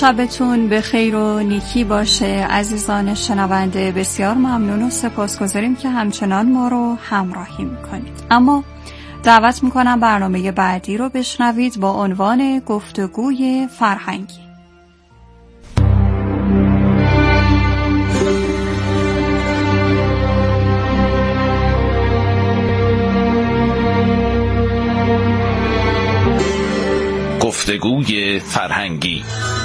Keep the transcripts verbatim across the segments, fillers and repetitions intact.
شبتون به خیر و نیکی باشه عزیزان شنونده. بسیار ممنون و سپاسگزاریم که همچنان ما رو همراهی میکنید. اما دعوت میکنم برنامه بعدی رو بشنوید با عنوان گفتگوی فرهنگی. گفتگوی فرهنگی.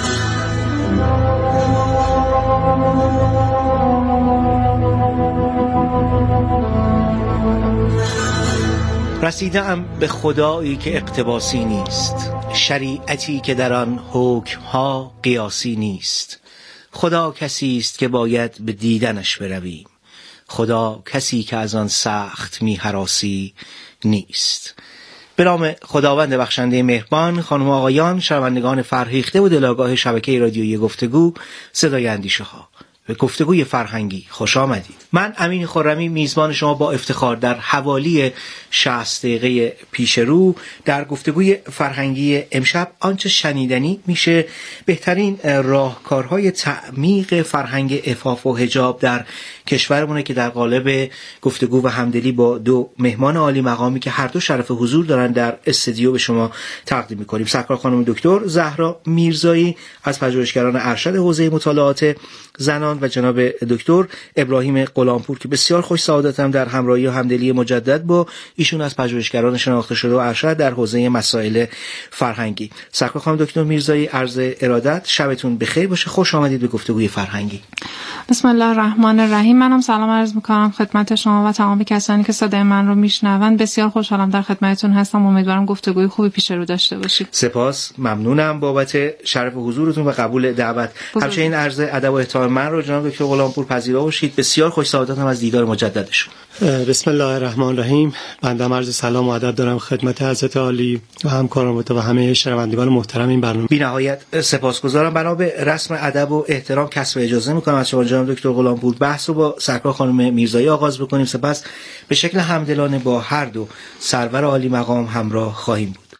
رسیدم به خدایی که اقتباسی نیست، شریعتی که در آن حکم‌ها قیاسی نیست. خدا کسی است که باید به دیدنش برویم، خدا کسی که از آن سخت می هراسی نیست. به نام خداوند بخشنده مهربان. خانم و آقایان، شنوندگان فرهیخته و دلآگاه شبکه رادیویی گفتگو صدای اندیشه ها، به گفتگوی فرهنگی خوش آمدید. من امین خرمی میزبان شما با افتخار در حوالی شصت دقیقه پیش رو در گفتگوی فرهنگی امشب آنچه شنیدنی میشه بهترین راهکارهای تعمیق فرهنگ عفاف و حجاب در کشورمونه که در قالب گفتگو و همدلی با دو مهمان عالی مقامی که هر دو شرف حضور دارن در استودیو به شما تقدیم میکنیم. سرکار خانم دکتر زهرا میرزایی از پژوهشگران ارشد حوزه مطالعات زنان و جناب دکتر ابراهیم غلامپور که بسیار خوش سعادتم در همراهی و همدلی مجدد با ایشون از پژوهشگران شناخته شده و ارشد در حوزه مسائل فرهنگی. سرکار خانم دکتر میرزایی، عرض ارادت، شبتون بخیر باشه، خوش آمدید به گفتگوی فرهنگی. بسم الله الرحمن الرحیم. منم سلام عرض میکنم خدمت شما و تمام کسانی که صدای من رو میشنون. بسیار خوشحالم در خدمتتون هستم. امیدوارم گفتگوی خوبی پیش رو داشته باشید. سپاس، ممنونم بابت شرف حضورتون و قبول دعوت. همچنین عرض ادب و احترام من رو جناب دکتر غلامپور پذیرا باشید. بسیار خوش سعادتم از دیدار مجددشون. بسم الله الرحمن الرحیم. بنده عرض سلام و ادب دارم خدمت حضرت عالی و همکاران و همه شنوندگان محترم این برنامه. بی نهایت سپاسگزارم. بنا به رسم ادب و احترام کسب اجازه میکنم از شما جناب دکتر غلامپور بحث رو با سرکار خانم میرزایی آغاز بکنیم، سپس به شکل همدلانه با هر دو سرور عالی مقام همراه خواهیم بود.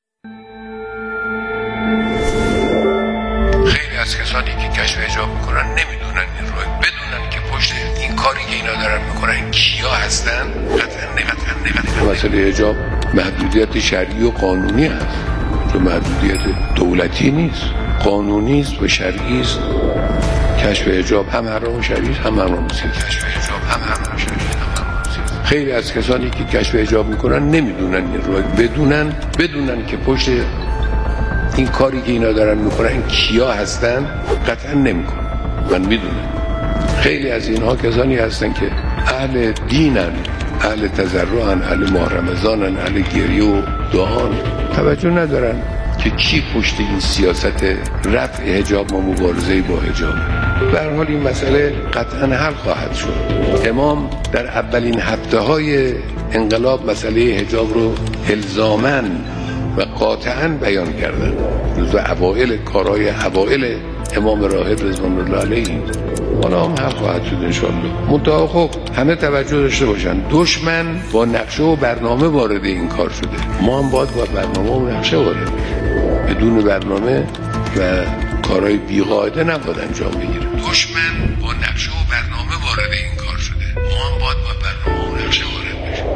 خیلی از کسانی که کشف حجاب میکنن نمیدونن این رو، بدونن که پشت این کاری که اینا دارن میکنن کیا هستن. قطعا قطعا قطعا مسئله حجاب محدودیت شرعی و قانونی هست، چون محدودیت دولتی نیست، قانونی است و شرعی است. کشف حجاب هم حرام و شرعی است، هم حرام و کشف حجاب هم حرام و شرعی است، هم حرام و خیلی از کسانی که کشف حجاب میکنن نمیدونن این رو، بدونن بدونن که پشت این کاری که اینا دارن میکنن کیا هستن. قطعا نمیکنن. من میدونم خیلی از اینها کسانی هستن که اهل دینن، اهل تضرعن، اهل ماه رمضانن، اهل گریه و دعان، توجه ندارن که کی پشت این سیاست رفع حجاب و مبارزه با حجاب. به هر حال این مسئله قطعا حل خواهد شد. امام در اولین هفته های انقلاب مسئله حجاب رو الزاماً و قاطعاً بیان کردن. جزو اوائل کارهای اوائل امام راهب رضوان الله علیه. حالا هم حل خواهد شد انشالله. منتها خب همه توجه داشته باشن، دشمن با نقشه و برنامه وارد این کار شده، ما هم باید با برنامه و نقشه وارد بشیم. بدون برنامه و کارهای بی‌قاعده نباید انجام بگیره. دشمن با نقشه و برنامه وارد این کار شده، ما هم باید با برنامه و نقشه وارد بشیم.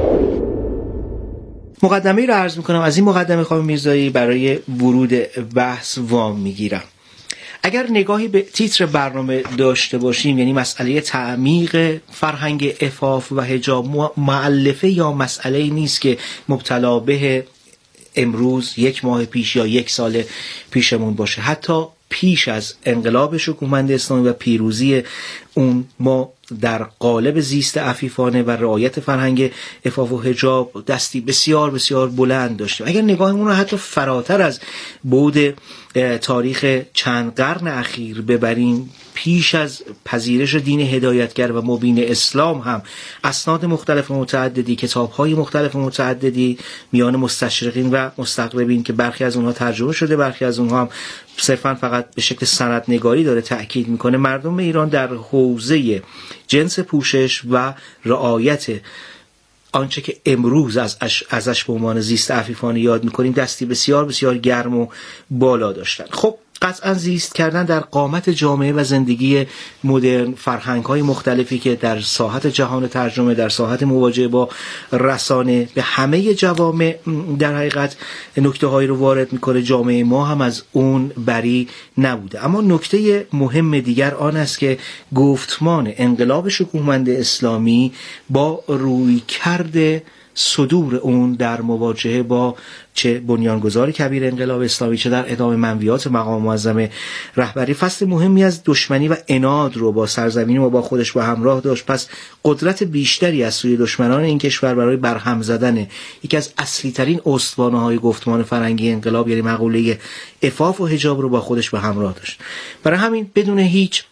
مقدمه‌ای رو عرض می‌کنم. از این مقدمه خانم میرزایی برای ورود بحث وام می‌گیرم. اگر نگاهی به تیتر برنامه داشته باشیم، یعنی مسئله تعمیق فرهنگ عفاف و حجاب مؤلفه یا مسئله نیست که مبتلا به امروز، یک ماه پیش یا یک سال پیشمون باشه. حتی پیش از انقلاب شکوهمند اسلامی و پیروزی اون ما در قالب زیست عفیفانه و رعایت فرهنگ عفاف و حجاب دستی بسیار بسیار بلند داشتیم. اگر نگاهمون رو حتی فراتر از بعد تاریخ چند قرن اخیر ببریم، پیش از پذیرش دین هدایتگر و مبین اسلام هم اسناد مختلف و متعددی، کتاب‌های مختلف و متعددی میان مستشرقین و مستقربین که برخی از اونها ترجمه شده، برخی از اونها هم صرفاً فقط به شکل سندنگاری داره تأکید میکنه مردم ایران در حوزه جنس پوشش و رعایت آنچه که امروز از ازش به عنوان زیست عفیفانه یاد میکنیم دستی بسیار بسیار گرم و بالا داشتن. خب قطعا زیست کردن در قامت جامعه و زندگی مدرن، فرهنگ‌های مختلفی که در ساحت جهان ترجمه، در ساحت مواجهه با رسانه به همه جوامع در حقیقت نکته‌هایی رو وارد می‌کنه. جامعه ما هم از اون بری نبوده. اما نکته مهم دیگر آن است که گفتمان انقلاب شکوهمند اسلامی با رویکرد صدور اون در مواجهه با چه بنیانگذار کبیر انقلاب اسلامی، چه در ادامه منویات مقام معظم رهبری، فصل مهمی از دشمنی و عناد رو با سرزمین و با خودش به همراه داشت. پس قدرت بیشتری از سوی دشمنان این کشور برای برهم زدن یکی از اصلی ترین استوانه‌های گفتمان فرهنگی انقلاب، یعنی مقوله عفاف و حجاب رو با خودش به همراه داشت. برای همین بدون هیچ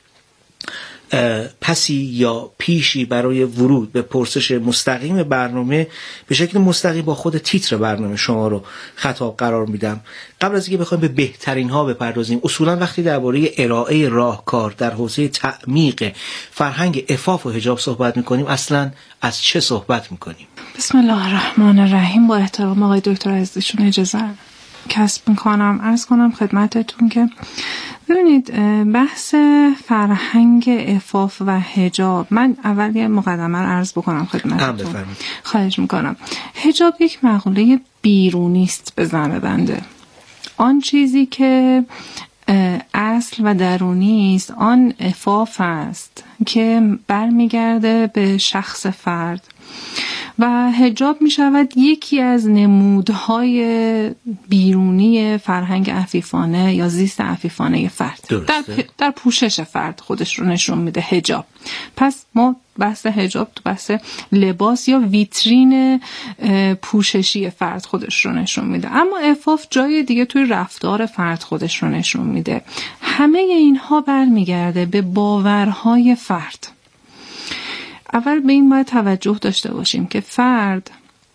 پسی یا پیشی برای ورود به پرسش مستقیم برنامه به شکل مستقیم با خود تیتر برنامه شما رو خطاب قرار میدم. قبل از اینکه بخوایم به بهترین ها بپردازیم، اصولا وقتی درباره ارائه راهکار در حوزه تعمیق فرهنگ عفاف و حجاب صحبت میکنیم، اصلا از چه صحبت میکنیم؟ بسم الله الرحمن الرحیم. با احترام آقای دکتر عزیزشون اجازه کسب میکنم عرض کنم خدمتتون که ببینید بحث فرهنگ عفاف و حجاب، من اول یه مقدمه رو عرض بکنم خدمتتون. خواهش میکنم. حجاب یک مقوله بیرونی است به زن بنده. آن چیزی که اصل و درونی است آن عفاف است که برمیگرده به شخص فرد و حجاب می شود یکی از نمودهای بیرونی فرهنگ عفیفانه یا زیست عفیفانه فرد در, در پوشش فرد خودش رو نشون میده حجاب. پس ما بحث حجاب تو بحث لباس یا ویترین پوششی فرد خودش رو نشون میده، اما عفاف جای دیگه توی رفتار فرد خودش رو نشون میده. همه اینها برمیگرده به باورهای فرد. اول به این باید توجه داشته باشیم که فرد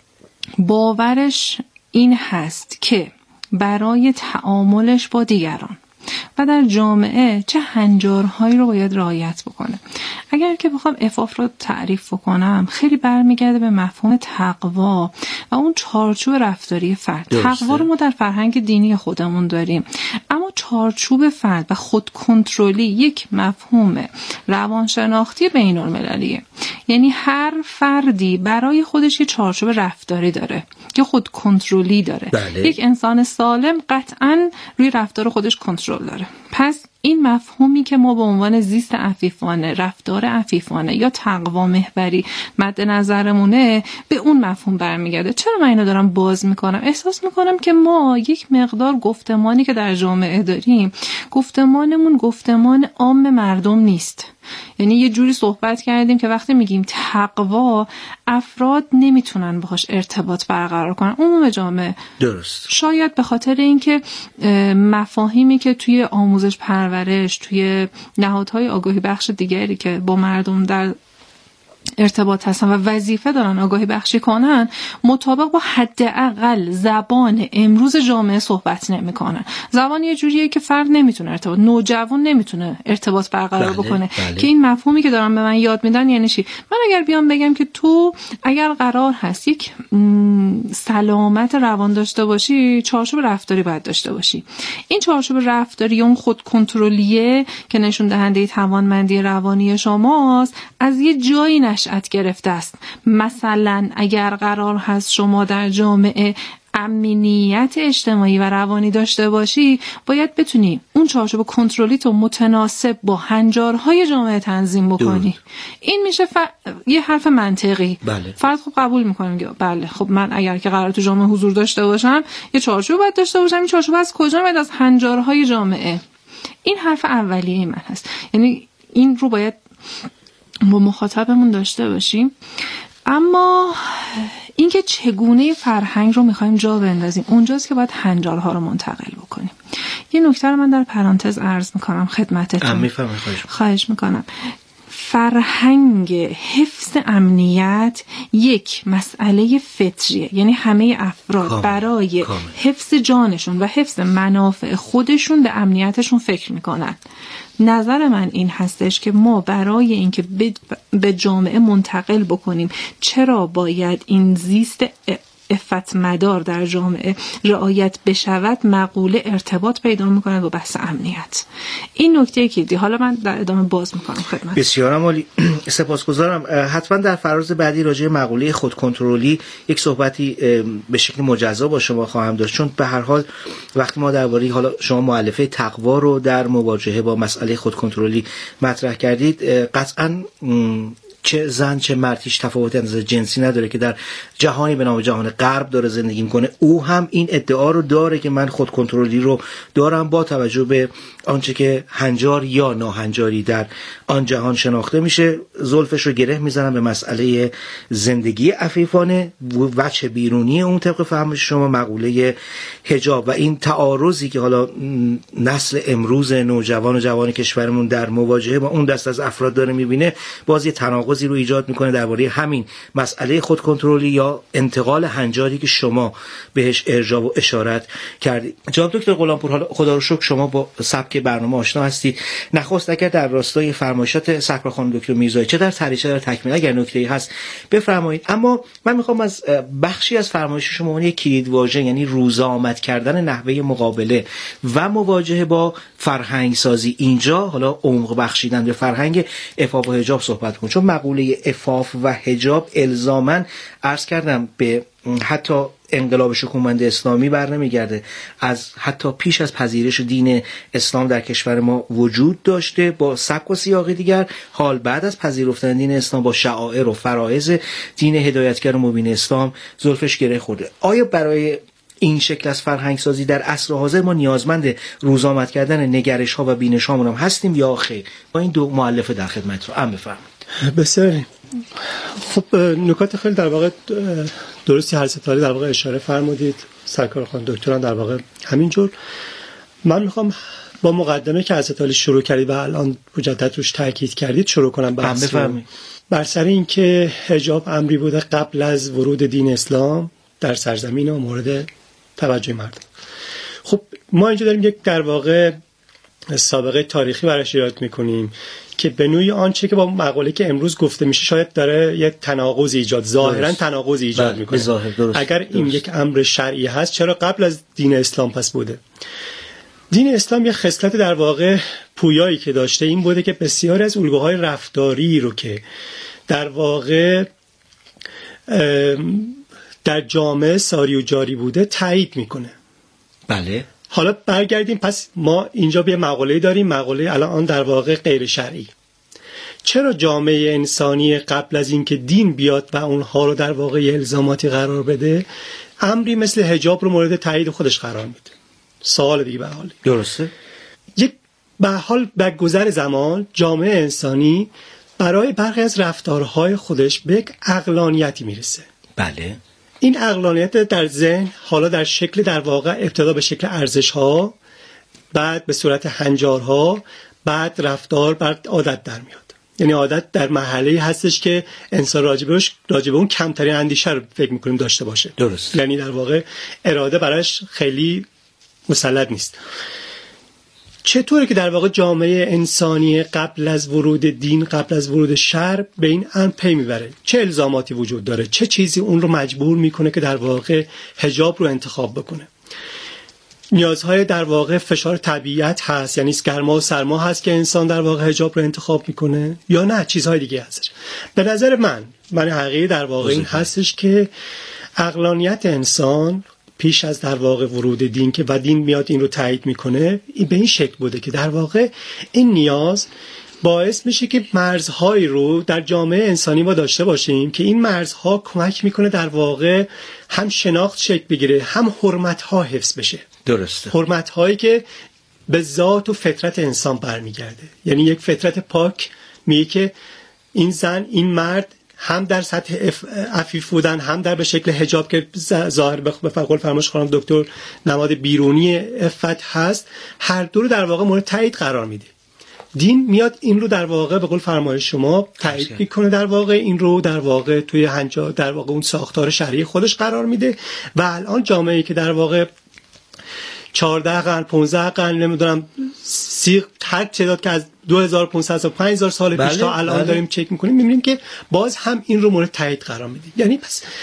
باورش این هست که برای تعاملش با دیگران و در جامعه چه هنجارهایی رو باید رعایت بکنه. اگر که بخوام عفاف رو تعریف کنم، خیلی برمیگرده به مفهوم تقوا و اون چارچوب رفتاری فرد. تقوا رو ما در فرهنگ دینی خودمون داریم، اما چارچوب فرد و خود کنترلی یک مفهوم روانشناختی بین المللیه. یعنی هر فردی برای خودش یه چارچوب رفتاری داره که خود کنترلی داره. بله. یک انسان سالم قطعاً روی رفتار خودش کنترل داره. پس این مفهومی که ما به عنوان زیست عفیفانه، رفتار عفیفانه یا تقوا محوری مد نظرمونه به اون مفهوم برمیگرده. چرا من اینو دارم باز میکنم؟ احساس میکنم که ما یک مقدار گفتمانی که در جامعه داریم، گفتمانمون گفتمان عام مردم نیست. یعنی یه جوری صحبت کردیم که وقتی میگیم تقوا، افراد نمیتونن باهاش ارتباط برقرار کنن. عموم جامعه درست. شاید به خاطر اینکه مفاهیمی که توی آموزش پرورش، توی نهادهای آگاهی بخش دیگری که با مردم در ارتباط هستن و وظیفه دارن آگاهی بخشی کنن، مطابق با حداقل زبان امروز جامعه صحبت نمیکنن. زبان یه جوریه که فرد نمیتونه ارتباط، نوجوان نمیتونه ارتباط برقرار بله، بکنه بله. که این مفهومی که دارن به من یاد میدن یعنی چی؟ من اگر بیام بگم که تو اگر قرار هست یک سلامت روان داشته باشی، چارچوب رفتاری باید داشته باشی. این چارچوب رفتاری اون خود کنترلیه که نشون دهنده توانمندی روانی شماست، از یه جایی نشأت گرفته است. مثلا اگر قرار هست شما در جامعه امنیت اجتماعی و روانی داشته باشی، باید بتونی اون چارچوب کنترلی تو متناسب با هنجارهای جامعه تنظیم بکنی. دور. این میشه ف... یه حرف منطقی. بله. فرد خب قبول میکنم که بله خب من اگر که قرار تو جامعه حضور داشته باشم، یه چارچوب باید داشته باشم. این چارچوب از کجا میاد؟ از هنجارهای جامعه. این حرف اولیه من هست. یعنی این رو باید با مخاطبمون داشته باشیم. اما اینکه چگونه فرهنگ رو میخوایم جا بندازیم، اونجاست که باید هنجارها رو منتقل بکنیم. یه نکته رو من در پرانتز عرض میکنم خدمتتون. میفهمم. خواهش میکنم. فرهنگ حفظ امنیت یک مسئله فطریه. یعنی همه افراد کامل. برای کامل. حفظ جانشون و حفظ منافع خودشون به امنیتشون فکر میکنن. نظر من این هستش که ما برای اینکه به جامعه منتقل بکنیم چرا باید این زیست عفت مدار در جامعه رعایت بشود، مقوله ارتباط پیدا میکنه با بحث امنیت. این نکته کلیدی. حالا من در ادامه باز میکنم خدمت. بسیار عالی، سپاسگزارم. حتما در فراز بعدی راجع به مقوله خودکنترلی یک صحبتی به شکل مجزا با شما خواهم داشت، چون به هر حال وقتی ما درباره حالا شما مؤلفه تقوا رو در مواجهه با مسئله خودکنترلی مطرح کردید، قطعاً چه زن چه مرد هیچ تفاوت اندازه جنسی نداره که در جهانی به نام جهان غرب داره زندگی میکنه، او هم این ادعا رو داره که من خود کنترلی رو دارم با توجه به آنچه که هنجار یا ناهنجاری در آن جهان شناخته میشه. زلفش رو گره میزنم به مسئله زندگی عفیفانه، وجه بیرونی اون طبق فهم شما مقوله حجاب و این تعارضی که حالا نسل امروز نوجوان و جوان کشورمون در مواجهه با اون دست از افراد داره میبینه، باز یه تناقضی رو ایجاد میکنه درباره همین مسئله خود کنترلی یا انتقال هنجاری که شما بهش ارجاع و اشارت کردید. جناب دکتر غلامپور، حالا خدا رو شکر شما با سبک برنامه آشنا هستید. نخست اگر در راستای فرمایشات سرکار خانم دکتر میرزایی چه در تریشه در تکمیل اگر نکته‌ای هست بفرمایید. اما من میخوام از بخشی از فرمایش شما اون یک کلید واژه، یعنی روزآمد کردن نحوه مقابله و مواجهه با فرهنگ سازی، اینجا حالا عمق بخشیدن به فرهنگ عفاف و حجاب صحبت کنم، چون مقوله عفاف و حجاب الزاماً عرض کردم به حتی انقلاب شکوهمند اسلامی بر نمیگرده، از حتی پیش از پذیرش دین اسلام در کشور ما وجود داشته با سبک و سیاق دیگر، حال بعد از پذیرفتن دین اسلام با شعائر و فرایض دین هدایتگر و مبین اسلام زلفش گره خورده. آیا برای این شکل از فرهنگ سازی در عصر حاضر ما نیازمند روزآمد کردن نگرش ها و بینش هامون هم هستیم یا خیر؟ با این دو مؤلفه در خدمت رو ام بفرمایید. بسیار خب، نکات خیلی در واقع درستی هر ستاره در واقع اشاره فرمودید، سرکار خانم دکتران در واقع همینجور. من میخوام با مقدمه که حضرت علی شروع کردید و الان مجدد روش تاکید کردید شروع کنم بحث رو، بر سر این که حجاب امری بوده قبل از ورود دین اسلام در سرزمین و مورد توجه مردم. خب ما اینجا داریم یک در واقع سابقه تاریخی براش ایراد میکنیم که به نوعی آنچه که با مقوله که امروز گفته میشه شاید داره یک تناقض ایجاد، ظاهرا تناقض ایجاد میکنه. درست. اگر درست. این یک امر شرعی هست چرا قبل از دین اسلام پس بوده؟ دین اسلام یک خصلت در واقع پویایی که داشته این بوده که بسیاری از الگوهای رفتاری رو که در واقع در جامعه ساری و جاری بوده تایید میکنه. بله. حالا برگردیم، پس ما اینجا یه مقوله داریم، مقوله الان در واقع غیر شرعی. چرا جامعه انسانی قبل از اینکه دین بیاد و اونها رو در واقع الزاماتی قرار بده امری مثل حجاب رو مورد تایید خودش قرار میده؟ سوال دیگه به حال. درسته. یک به حال با گذر زمان جامعه انسانی برای برخی از رفتارهای خودش به یک عقلانیتی میرسه. بله. این عقلانیت در ذهن حالا در شکل در واقع ابتدا به شکل ارزش‌ها، بعد به صورت هنجارها، بعد رفتار، بعد عادت در میاد. یعنی عادت در مرحله‌ای هستش که انسان راجبش راجب اون کمترین اندیشه رو فکر می‌کنیم داشته باشه. درست. یعنی در واقع اراده براش خیلی مسلط نیست. چطوره که در واقع جامعه انسانی قبل از ورود دین، قبل از ورود شرع به این امر پی میبره؟ چه الزاماتی وجود داره؟ چه چیزی اون رو مجبور میکنه که در واقع حجاب رو انتخاب بکنه؟ نیازهای در واقع فشار طبیعت هست، یعنی گرما و سرما هست که انسان در واقع حجاب رو انتخاب میکنه، یا نه چیزهای دیگه هستش؟ به نظر من من حقیقی در واقع این هستش که عقلانیت انسان پیش از در واقع ورود دین که و دین میاد این رو تایید میکنه، این به این شکل بوده که در واقع این نیاز باعث میشه که مرزهایی رو در جامعه انسانی ما داشته باشیم که این مرزها کمک میکنه در واقع هم شناخت شکل بگیره، هم حرمتها حفظ بشه. درسته. حرمتهایی که به ذات و فطرت انسان برمیگرده. یعنی یک فطرت پاک میگه که این زن، این مرد هم در سطح عفیف بودن، هم در به شکل حجاب که ظاهر به قول فرمایش خانم دکتر نماد بیرونی عفت هست، هر دو رو در واقع مورد تایید قرار میده. دین میاد این رو در واقع به قول فرمایش شما تایید میکنه، در واقع این رو در واقع توی هنجار در واقع اون ساختار شرعی خودش قرار میده و الان جامعه‌ای که در واقع چهارده قرن، پانزده قرن، نمیدونم سی هر تعداد که از دو هزار و پانصد تا پنج هزار سال پیش تا الان بله. داریم چک میکنیم، میبینیم که باز هم این رو مورد تایید قرار میده. یعنی پس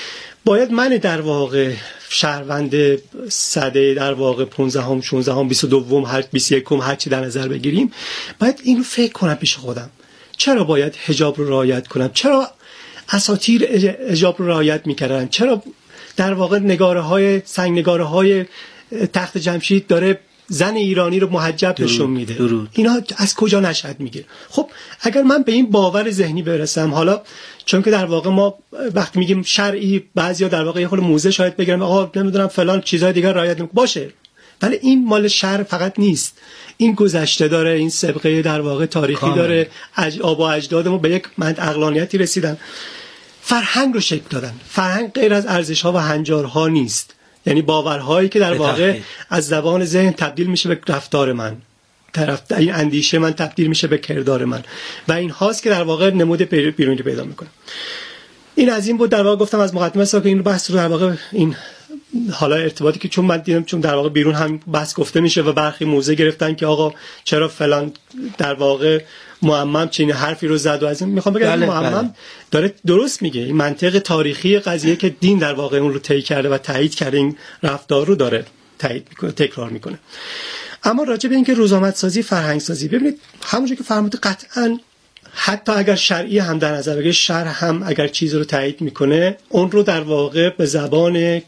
باید من در واقع شهروند سده در واقع پانزدهم شانزدهم بیست و دو هر بیست و یک هر چی در نظر بگیریم، باید اینو فکر کنم پیش خودم. چرا باید حجاب رو رعایت کنم؟ چرا اساطیر حجاب رو رعایت میکردن؟ چرا در واقع نگاره های سنگ نگاره های تخت جمشید داره زن ایرانی رو محجب نشون میده؟ درود. اینا از کجا نشأت میگیره؟ خب اگر من به این باور ذهنی برسم، حالا چون که در واقع ما وقتی میگیم شرعی، بعضیا در واقع یه خورده موزه شاید بگیرن آقا نمیدونم فلان چیزای دیگه رعایت نمیکنه، باشه، ولی این مال شرع فقط نیست، این گذشته داره، این سابقه در واقع تاریخی کامل داره. اج آبا اجدادمون به یک مند عقلانیتی رسیدن، فرهنگ رو شکل دادن. فرهنگ غیر از ارزش‌ها و هنجارها نیست، یعنی باورهایی که در واقع از زبان ذهن تبدیل میشه به رفتار من، طرف این اندیشه من تبدیل میشه به کردار من، و این هاست که در واقع نمود بیرونی پیدا میکنه. این از این بود در واقع گفتم از مقدمه است که این بحث رو در واقع این حالا ارتباطی که چون من دیدم چون در واقع بیرون هم بحث گفته میشه و برخی موزه گرفتن که آقا چرا فلان در واقع معمم چین حرفی رو زد و از این میخوام بگم معمم داره درست میگه. این منطق تاریخی قضیه که دین در واقع اون رو طی کرده و تایید کرده، این رفتار رو داره تایید میکنه، تکرار میکنه. اما راجع به اینکه رزومت سازی، فرهنگ سازی، ببینید همونجوری که فرمودید قطعاً حتی اگر شرعی هم در نظر بگیرید، شرع هم اگر چیزی رو تایید میکنه اون رو در واقع به زبان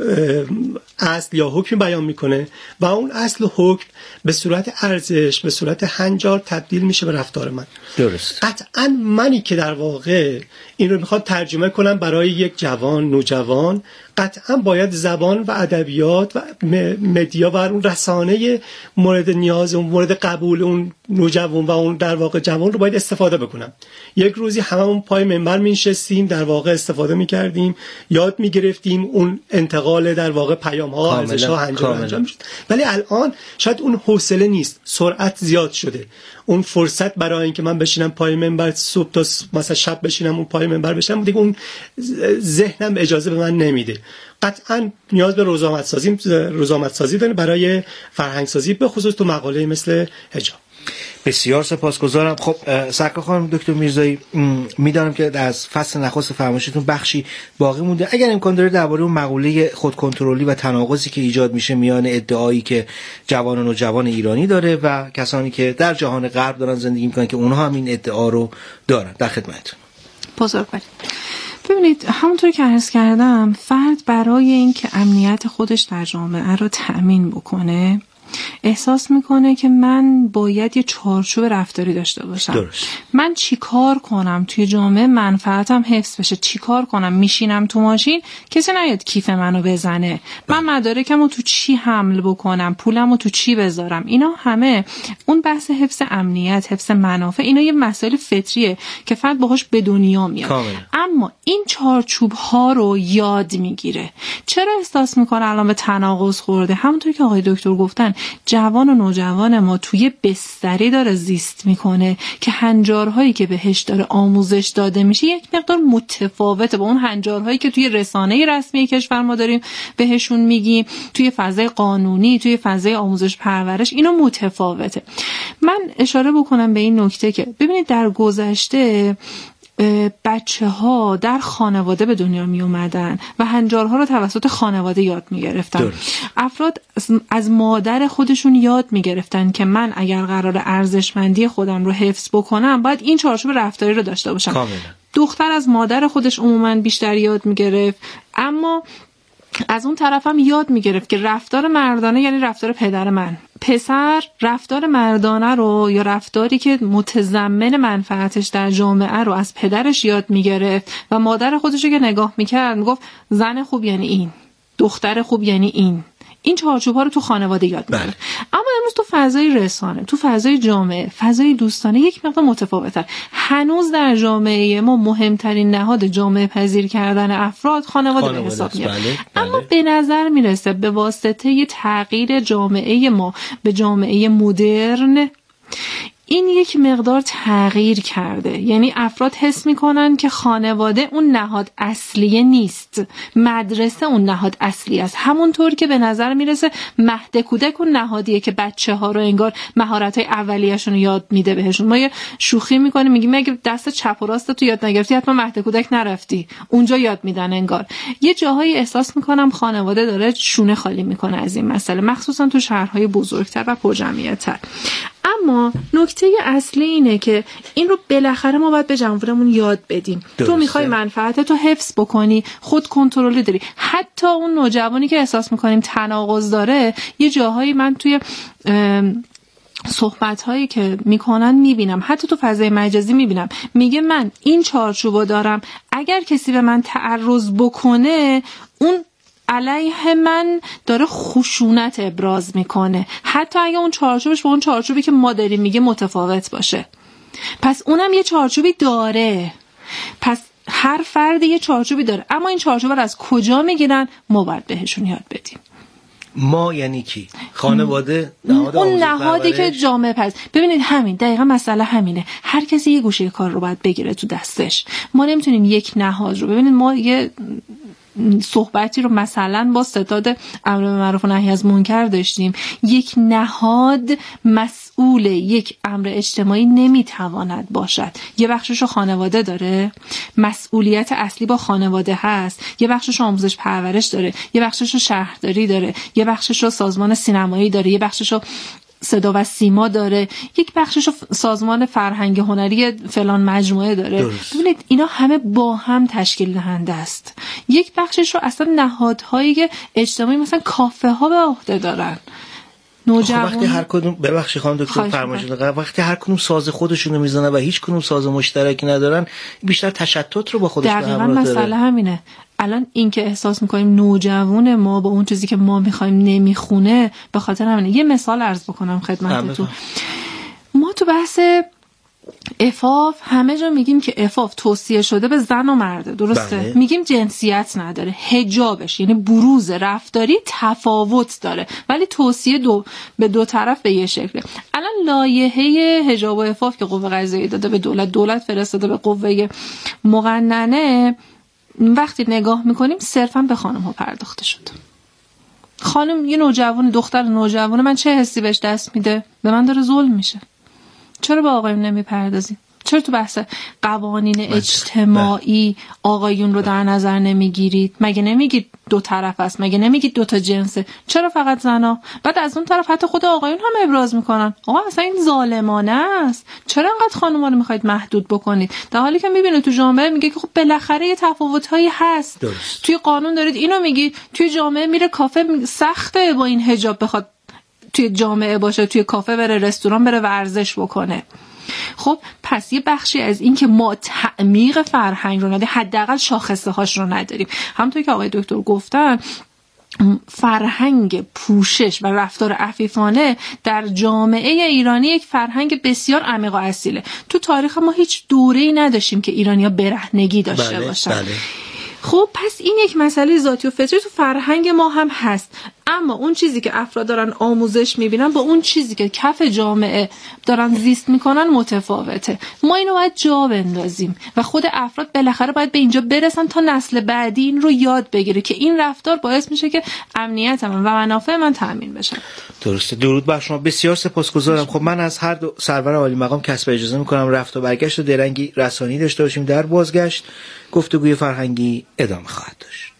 اصل یا حکم بیان میکنه و اون اصل و حکم به صورت ارزش، به صورت هنجار تبدیل میشه به رفتار من. درست. قطعا منی که در واقع این رو میخواد ترجمه کنم برای یک جوان، نوجوان، قطعا باید زبان و ادبیات و مدیا و اون رسانه مورد نیاز، اون مورد قبول اون نوجوان و اون در واقع جوان رو باید استفاده بکنم. یک روزی هممون پای منبر می‌نشستیم، در واقع استفاده می‌کردیم، یاد می‌گرفتیم، اون انتقال در واقع پیام‌ها، ارزش‌ها انجام می‌شد. ولی الان شاید اون حوصله نیست، سرعت زیاد شده. اون فرصت برای اینکه من بشینم پای منبر صبح تا مثلا شب بشینم اون پای منبر بشینم دیگه اون ذهنم اجازه به من نمیده. قطعا نیاز به رزومت سازی رزومت سازی داره برای فرهنگ سازی، به خصوص تو مقاله مثل حجاب. بسیار سپاسگزارم. خب سرکار خانم دکتر میرزایی، میدانم که از فصل نخست فرمایشتون بخشی باقی مونده، اگر امکان داره درباره اون مقوله خودکنترلی و تناقضی که ایجاد میشه میان ادعایی که جوانان و جوان ایرانی داره و کسانی که در جهان غرب دارن زندگی میکنن که اونها هم این ادعا رو دارن، در خدمتتون. بزرگواری. ببینید همونطور که عرض کردم، فرد برای اینکه امنیت خودش در جامعه رو تأمین بکنه احساس میکنه که من باید یه چارچوب رفتاری داشته باشم. درست. من چی کار کنم توی جامعه منفعتم حفظ بشه، چی کار کنم میشینم تو ماشین کسی نیاد کیف منو بزنه، من مدارکمو تو چی حمل بکنم، پولمو تو چی بذارم، اینا همه اون بحث حفظ امنیت، حفظ منافع، اینا یه مسائل فطریه که فرد باهاش به دنیا میاد. کامل. اما این چارچوب ها رو یاد میگیره. چرا احساس میکنه الان به تناقض خورده؟ همونطور که آقای دکتر گفتن، جوان و نوجوان ما توی بستری داره زیست میکنه که هنجارهایی که بهش داره آموزش داده میشه یک مقدار متفاوته با اون هنجارهایی که توی رسانه رسمی کشور ما داریم بهشون میگیم، توی فضای قانونی، توی فضای آموزش پرورش، اینا متفاوته. من اشاره بکنم به این نکته که ببینید در گذشته بچه ها در خانواده به دنیا می اومدن و هنجارها رو توسط خانواده یاد می گرفتن. افراد از مادر خودشون یاد می گرفتن که من اگر قرار ارزشمندی خودم رو حفظ بکنم باید این چارچوب رفتاری رو داشته باشم. کاملا. دختر از مادر خودش عموما بیشتر یاد می گرفت، اما از اون طرف هم یاد می گرفت که رفتار مردانه یعنی رفتار پدر من. پسر رفتار مردانه رو یا رفتاری که متضمن منفعتش در جامعه رو از پدرش یاد می گرفت و مادر خودش رو که نگاه می کرد می گفت زن خوب یعنی این، دختر خوب یعنی این. این چارچوب‌ها رو تو خانواده یاد می‌گیره. اما امروز تو فضای رسانه، تو فضای جامعه، فضای دوستانه یک مقدار متفاوته. هنوز در جامعه ما مهمترین نهاد جامعه پذیر کردن افراد خانواده, خانواده به حساب میاد. بله، بله. اما به نظر میرسه به واسطه تغییر جامعه ما به جامعه مدرن این یک مقدار تغییر کرده. یعنی افراد حس میکنن که خانواده اون نهاد اصلیه نیست، مدرسه اون نهاد اصلی است. همونطور که به نظر میرسه مهد کودک اون نهادیه که بچه ها رو انگار مهارت های اولیه‌شون رو یاد میده بهشون. ما یه شوخی میکنیم میگیم اگه دست چپ و راست تو یاد نگرفتی حتما مهد کودک نرفتی، اونجا یاد میدن. انگار یه جاهایی احساس میکنم خانواده داره شونه خالی میکنه از این مسئله، مخصوصا تو شهرهای بزرگتر و پرجمعیت‌تر. اما نکته اصلی اینه که این رو بالاخره ما باید به جمهورمون یاد بدیم. درسته. تو میخوای منفعت تو حفظ بکنی، خود کنترل داری. حتی اون نوجوانی که احساس میکنیم تناقض داره، یه جاهایی من توی صحبت هایی که میکنن میبینم، حتی تو فضای مجازی میبینم، میگه من این چارچوبو دارم، اگر کسی به من تعرض بکنه اون علیه من داره خشونت ابراز میکنه، حتی اگه اون چارچوبش با اون چارچوبی که ما داریم میگه متفاوت باشه. پس اونم یه چارچوبی داره، پس هر فرد یه چارچوبی داره، اما این چارچوب رو از کجا میگیرن؟ ما باید بهشون یاد بدیم. ما یعنی کی؟ خانواده، نهاد اون نهادی که جامعه پس. ببینید همین دقیقا مسئله همینه، هر کسی یه گوشه کار رو باید بگیره تو دستش. ما نمیتونیم یک نهاد رو، ببینید ما یه صحبتی رو مثلا با ستاد امر به معروف و نهی از منکر داشتیم، یک نهاد مسئول یک امر اجتماعی نمیتواند باشد. یه بخشش رو خانواده داره، مسئولیت اصلی با خانواده هست، یه بخشش رو آموزش پرورش داره، یه بخشش رو شهرداری داره، یه بخشش رو سازمان سینمایی داره، یه بخشش رو صدا و سیما داره، یک بخشش سازمان فرهنگ هنری فلان مجموعه داره. ببینید اینا همه با هم تشکیل دهنده است. یک بخشش رو اصلا نهادهای اجتماعی مثلا کافه ها به عهده دارن. نوجوان وقتی هر کدوم ببخشید خانم دکتر فرمایشات وقتی هر کدوم ساز خودشون رو میزنه و هیچ کدوم ساز مشترکی ندارن، بیشتر تشتت رو با خودش به همراه داره. دقیقاً مسئله همینه. الان این که احساس میکنیم نوجوان ما با اون چیزی که ما میخوایم نمیخونه، به خاطر همینه. یه مثال عرض بکنم خدمتتون. ما تو بحث عفاف همه جا میگیم که عفاف توصیه شده به زن و مرده، درسته؟ بله. میگیم جنسیت نداره، حجابش یعنی بروز رفتاری تفاوت داره، ولی توصیه دو به دو طرف به یه شکله. الان لایحه حجاب و عفاف که قوه قضاییه داده به دولت، دولت فرستاده به قوه مقننه، وقتی نگاه میکنیم صرفا به خانم ها پرداخته شده. خانم یه نوجوان، دختر نوجوان، من چه حسی بهش دست میده؟ به من داره ظلم میشه. چرا با آقایون نمیپردازیم؟ چرا تو بحث قوانین اجتماعی آقایون رو در نظر نمیگیرید؟ مگه نمیگید دو طرف است؟ مگه نمیگید دو تا جنسه؟ چرا فقط زنا؟ بعد از اون طرف حتی خود آقایون هم ابراز میکنن آقا اصلا این ظالمانه است، چرا انقدر خانم‌ها رو میخواید محدود بکنید؟ در حالی که میبینید تو جامعه میگه که خب بالاخره یه تفاوت‌هایی هست. درست. توی قانون دارید اینو میگید، توی جامعه میره کافه، سخته با این حجاب بخواد توی جامعه باشه، توی کافه بره، رستوران بره، ورزش بکنه. خب پس یه بخشی از این که ما تعمیق فرهنگ رو نداریم، حداقل شاخصه هاش رو نداریم. همونطور که آقای دکتر گفتن، فرهنگ پوشش و رفتار عفیفانه در جامعه ایرانی یک فرهنگ بسیار عمیق و اصیله. تو تاریخ ما هیچ دوره‌ای نداشتیم که ایرانی‌ها برهنگی داشته بله، باشن. بله. خب پس این یک مسئله ذاتی و فطری تو فرهنگ ما هم هست، اما اون چیزی که افراد دارن آموزش میبینن با اون چیزی که کف جامعه دارن زیست میکنن متفاوته. ما اینو باید جا بندازیم و خود افراد بالاخره باید به اینجا برسن تا نسل بعدی این رو یاد بگیره که این رفتار باعث میشه که امنیت من و منافع من تامین بشه. درسته. درود بر شما، بسیار سپاسگزارم. خب من از هر دو سرور عالی مقام کسب اجازه میکنم رفت و برگشت و درنگی رسانی داشته باشیم. در بازگشت گفتگوی فرهنگی ادامه خواهد داشت.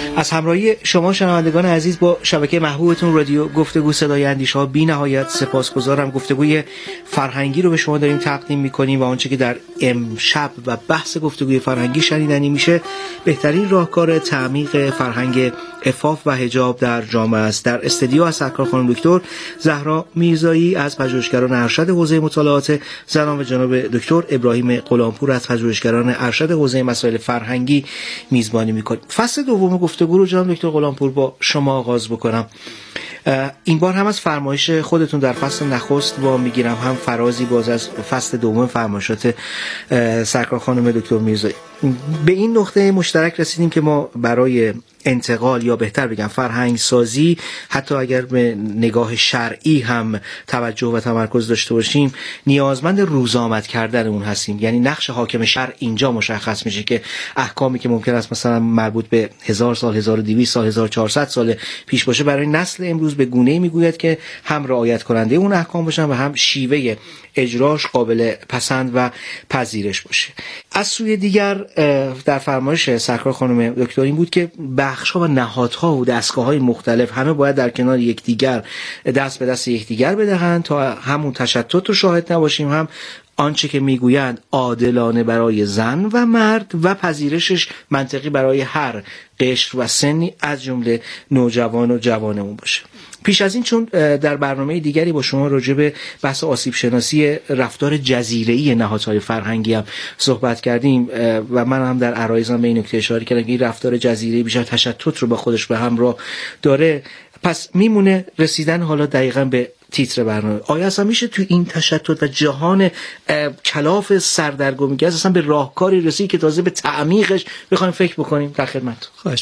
از همراهی شما شنوندگان عزیز با شبکه محبوبتون رادیو گفتگو صدای اندیشه‌ها بی نهایت سپاسگزارم. گفتگوی فرهنگی رو به شما داریم تقدیم می‌کنیم و آنچه که در امشب و بحث گفتگوی فرهنگی شنیدنی میشه بهترین راهکار تعمیق فرهنگ عفاف و حجاب در جامعه است. در استودیو از سرکار خانم دکتر زهرا میرزایی از پژوهشگران ارشد حوزه مطالعات زنان و جناب دکتر ابراهیم غلامپور از پژوهشگران ارشد حوزه مسائل فرهنگی میزبانی می‌کنیم. فصل دوم گفتگو رو جناب دکتر غلامپور با شما آغاز بکنم. این بار هم از فرمایش خودتون در فصل نخست با میگیرم، هم فرازی باز از فصل دوم فرمایشات سرکار خانم دکتر میرزایی. به این نقطه مشترک رسیدیم که ما برای انتقال یا بهتر بگم فرهنگ سازی، حتی اگر به نگاه شرعی هم توجه و تمرکز داشته باشیم، نیازمند روزآمد کردن اون هستیم. یعنی نقش حاکم شرع اینجا مشخص میشه که احکامی که ممکن است مثلا مربوط به هزار سال، هزار و دویست سال، هزار و چهارصد سال پیش باشه، برای نسل امروز به گونه‌ای میگوید که هم رعایت کننده اون احکام باشن و هم شیوه اجراش قابل پسند و پذیرش باشه. از سوی دیگر در فرمایش سرکار خانم دکتر این بود که بخش‌ها و نهادها و دستگاه‌های مختلف همه باید در کنار یکدیگر دست به دست یکدیگر بدهند تا همون تشتت رو شاهد نباشیم، هم آنچه که میگویند عادلانه برای زن و مرد و پذیرشش منطقی برای هر قشر و سنی از جمله نوجوان و جوانمون باشه. پیش از این چون در برنامه دیگری با شما راجع به بحث آسیب شناسی رفتار جزیره‌ای نهادهای فرهنگی هم صحبت کردیم و من هم در عرایزم به این نکته اشاره کردم که این رفتار جزیره‌ای بیشتر تشتت رو به خودش به همراه داره. پس میمونه رسیدن حالا دقیقاً به تیتر برنامه. آیا اصلا میشه تو این تشتت و جهان کلاف سردرگمی اصلا به راهکاری رسید که تازه به تعمیقش بخوایم فکر بکنیم؟ در خدمت. خواهش.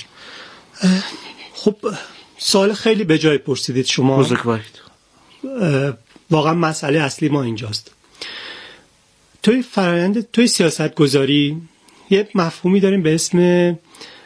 خب سوال خیلی به جای پرسیدید شما. بزرگوارید. واقعا مسئله اصلی ما اینجاست. توی فرآیند توی سیاست گذاری یه مفهومی داریم به اسم،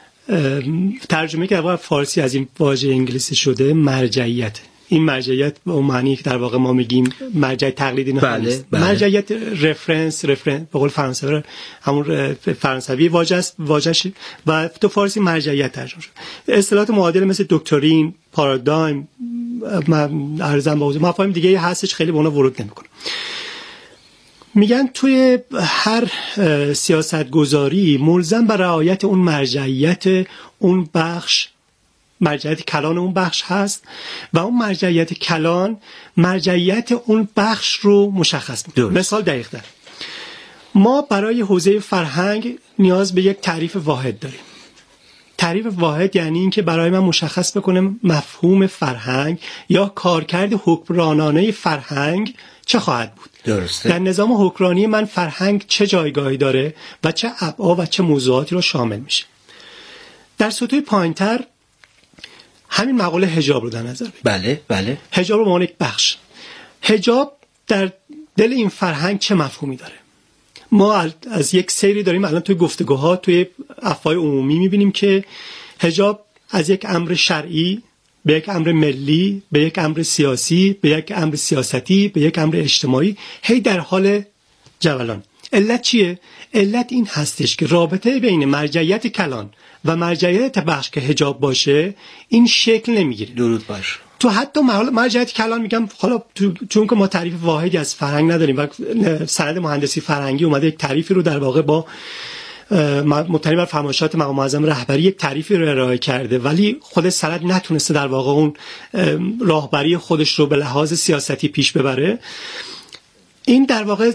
ترجمه که در واقع فارسی از این واژه انگلیسی شده، مرجعیت. این مرجعیت به اون معنی که در واقع ما میگیم مرجع تقلیدی نه. بله، بله. مرجعیت رفرنس، رفرنس به قول فرانسوی همون فرانسوی واژه است، واژه‌اش و تو فارسی مرجعیت ترجمه شد. اصطلاحات معادل مثل دکترین، پارادایم، ارزم با حضور مفاهیم دیگه هستش، خیلی به اونها ورود نمیکنه. میگن توی هر سیاست گذاری ملزم به رعایت اون مرجعیت اون بخش، مرجعیت کلان اون بخش هست و اون مرجعیت کلان مرجعیت اون بخش رو مشخص می‌کنه. مثال دقیق تر، ما برای حوزه فرهنگ نیاز به یک تعریف واحد داریم. تعریف واحد یعنی این که برای من مشخص بکنه مفهوم فرهنگ یا کارکرد حکمرانانه فرهنگ چه خواهد بود. درسته. در نظام حکمرانی من فرهنگ چه جایگاهی داره و چه ابعاد و چه موضوعاتی رو شامل میشه. در سطوح پایین‌تر همین مقوله حجاب رو در نظر بگیرید. بله بله. حجاب رو به عنوان یک بخش. حجاب در دل این فرهنگ چه مفهومی داره؟ ما از یک سری داریم الان توی گفتگوها توی افواه عمومی میبینیم که حجاب از یک امر شرعی به یک امر ملی، به یک امر سیاسی، به یک امر سیاستی، به یک امر اجتماعی هی در حال جولان. علت چیه؟ علت این هستش که رابطه بین مرجعیت کلان و مرجعیت بخش که حجاب باشه این شکل نمیگیره. درود باشه. تو حتی مرجعیت کلان میگم حالا چون که ما تعریف واحدی از فرهنگ نداریم و سند مهندسی فرهنگی اومده یک تعریفی رو در واقع با مبتنی بر فرمایشات مقام معظم رهبری یک تعریفی رو ارائه کرده، ولی خود سند نتونسته در واقع اون راهبری خودش رو به لحاظ سیاستی پیش ببره. این در واقع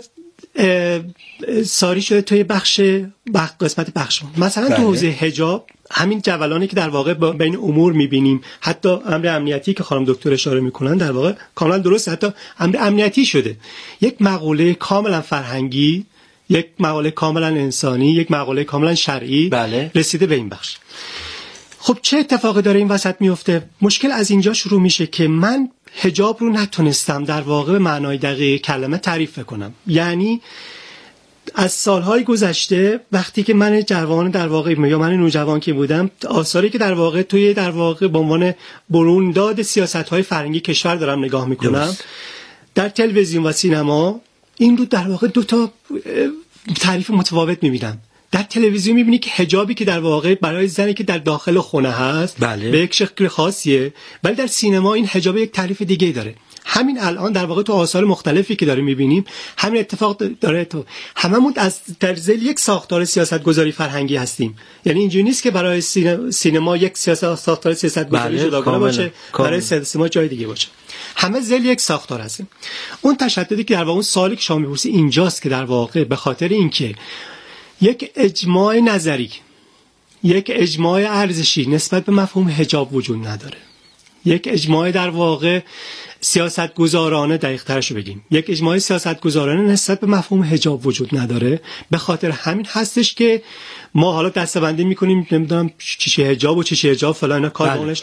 ساری شده توی بخش بخش قسمت بخش مثلا تو حوزه حجاب همین جولانی که در واقع بین امور میبینیم، حتی امر امنیتی که خانم دکتر اشاره میکنن در واقع کاملا درسته، حتی امر امنیتی شده یک مقوله کاملا فرهنگی، یک مقوله کاملا انسانی، یک مقوله کاملا شرعی بله. رسیده به این بخش. خب چه اتفاقی داره این وسط میفته؟ مشکل از اینجا شروع میشه که من حجاب رو نتونستم در واقع به معنای دقیق کلمه تعریف کنم. یعنی از سالهای گذشته وقتی که من جوان در واقع یا من نوجوان که بودم، آثاری که در واقع توی در واقع به عنوان برونداد سیاست‌های فرهنگی کشور دارم نگاه میکنم در تلویزیون و سینما، این رو در واقع دو تا تعریف متفاوت میبینم. در تلویزیون میبینی که حجابی که در واقع برای زنی که در داخل خونه هست بله. به یک شکل خاصیه، ولی در سینما این حجاب یک تعریف دیگه داره. همین الان در واقع تو آثار مختلفی که داریم میبینیم همین اتفاق داره. تو هممون از در ذیل یک ساختار سیاستگذاری فرهنگی هستیم، یعنی اینجوری نیست که برای سینما یک سیاست ساختار سیاستگذاری بله، جداگانه باشه، کامل. برای سینما جای دیگه باشه. همه ذیل یک ساختار هستیم. اون تشددی که در واقع اون سوالی که شما میپرسی اینجاست که در واقع به خاطر اینکه یک اجماع نظری، یک اجماع ارزشی نسبت به مفهوم حجاب وجود نداره، یک اجماع در واقع سیاستگزارانه، دقیق ترشو بگیم یک اجماع سیاستگزارانه نسبت به مفهوم حجاب وجود نداره. به خاطر همین هستش که ما حالا دسته‌بندی می‌کنیم، نمیدونم چی چی حجاب و چی چی حجاب فلان، اینا کار بله. اونش